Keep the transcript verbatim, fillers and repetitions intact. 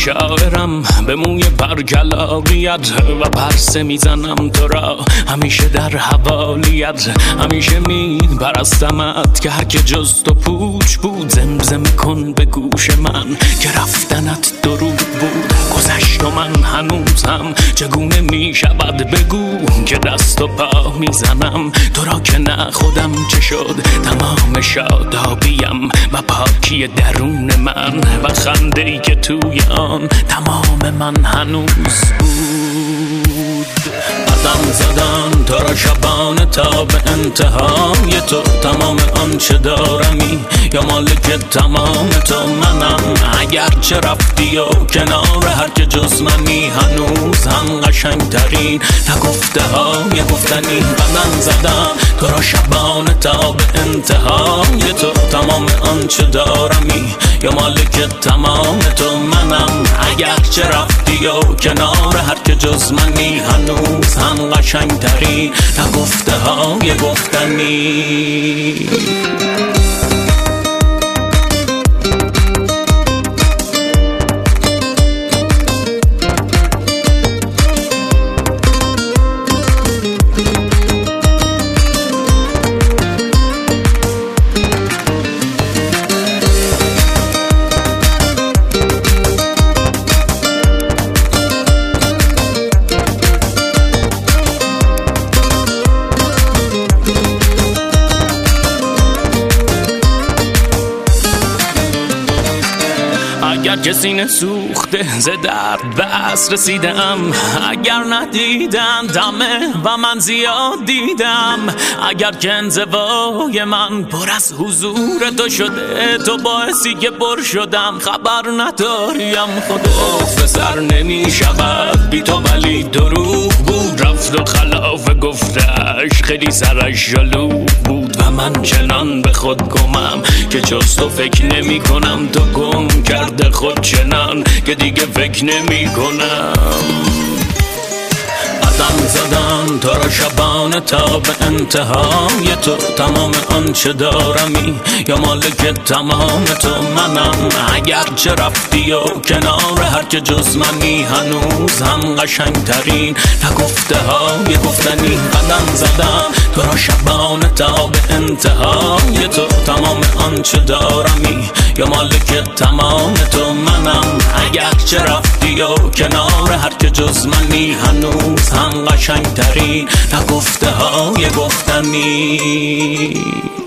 شاعرم به موی برگلاقیت و پرسه میزنم تو را همیشه در حوالیت. همیشه می پرستمت که هر که جز تو پوچ بود. زمزمه کن به گوش من که رفتنت دروغ بود. گذشت و من هنوزم چگونه می شود بگو که دست و پا میزنم تو را که نه خودم چه شد. تمام شادابیم و پاکی درون من و خنده ای که توی آن تمام من هنوز بود. قدم زدن تو را شبانه تا به انتهای تو. تمام آنچه دارمی یا مالک تمام تو منم. اگر چه رفتی و کنار هر که جز منی هنوز هم قشنگ ترین نگفته های گفتنی. قدم زدم تو را شبانه تا به انتهای تو. تمام آنچه دارمی یا مالک تمام تو منم. اگر چه رفتی و کنار هر که جز منی هنوز هم قشنگ ترین نگفته های گفتنی. اگر کسی نسوخته ز درد بس رسیدم. اگر ندیدن دمه و من زیاد دیدم. اگر که انزوای من پر از حضور تو شده تو باعثی که پر شدم خبر نداریم. خدا سر نمی شود بی تو ولی دروغ بود. رفت و خلاف گفتش خیلی سرش جلو بود و من چنان به خود گمم که جز تو فکر نمی کنم. تو گم کرده خود چنان که دیگه فکر نمی کنم. قدم زدم تو را شبانه تا به انتهای تو. تمام آنچه دارمی یا مالک تمام تو منم. اگر چه رفتی و کنار هر که جز منی هنوز هم قشنگ ترین نگفته های گفتنی. قدم زدم تو را شبانه تا به انتهای تو. تمام آنچه دارمی یا مالک تمام تو منم. اگر چه رفتی و کنار هر که جز منی هنوز هم قشنگ ترین نگفته های گفتنی.